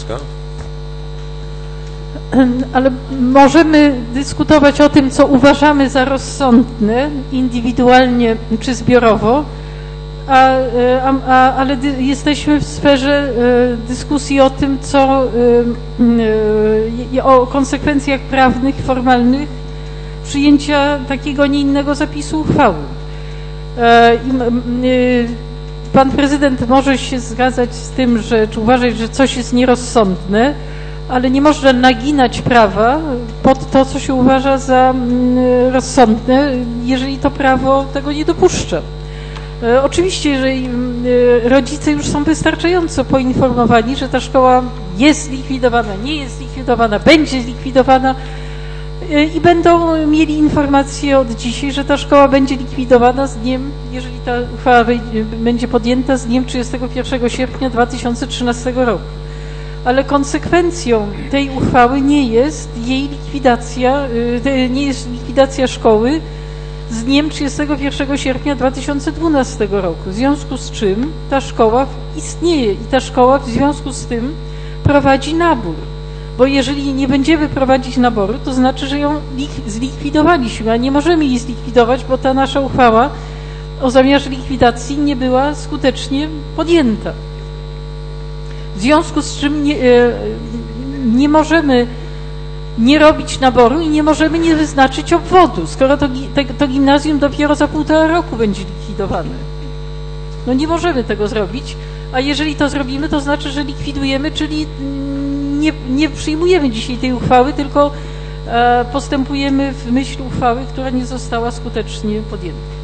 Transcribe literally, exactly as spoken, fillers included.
Łączka. Ale możemy dyskutować o tym, co uważamy za rozsądne, indywidualnie czy zbiorowo, a, a, a, ale dy, jesteśmy w sferze y, dyskusji o tym, co y, y, o konsekwencjach prawnych, formalnych przyjęcia takiego, nie innego zapisu uchwały. Y, y, pan prezydent może się zgadzać z tym, że, czy uważać, że coś jest nierozsądne, ale nie można naginać prawa pod to, co się uważa za rozsądne, jeżeli to prawo tego nie dopuszcza. E, oczywiście, jeżeli e, rodzice już są wystarczająco poinformowani, że ta szkoła jest zlikwidowana, nie jest zlikwidowana, będzie zlikwidowana e, i będą mieli informację od dzisiaj, że ta szkoła będzie likwidowana z dniem, jeżeli ta uchwała będzie podjęta, z dniem trzydziestego pierwszego sierpnia dwa tysiące trzynastego roku. Ale konsekwencją tej uchwały nie jest jej likwidacja, nie jest likwidacja szkoły z dniem trzydziestego pierwszego sierpnia dwa tysiące dwunastego roku. W związku z czym ta szkoła istnieje i ta szkoła w związku z tym prowadzi nabór. Bo jeżeli nie będziemy prowadzić naboru, to znaczy, że ją zlikwidowaliśmy, a nie możemy jej zlikwidować, bo ta nasza uchwała o zamiarze likwidacji nie była skutecznie podjęta. W związku z czym nie, nie możemy nie robić naboru i nie możemy nie wyznaczyć obwodu, skoro to, to gimnazjum dopiero za półtora roku będzie likwidowane. No nie możemy tego zrobić, a jeżeli to zrobimy, to znaczy, że likwidujemy, czyli nie, nie przyjmujemy dzisiaj tej uchwały, tylko postępujemy w myśl uchwały, która nie została skutecznie podjęta.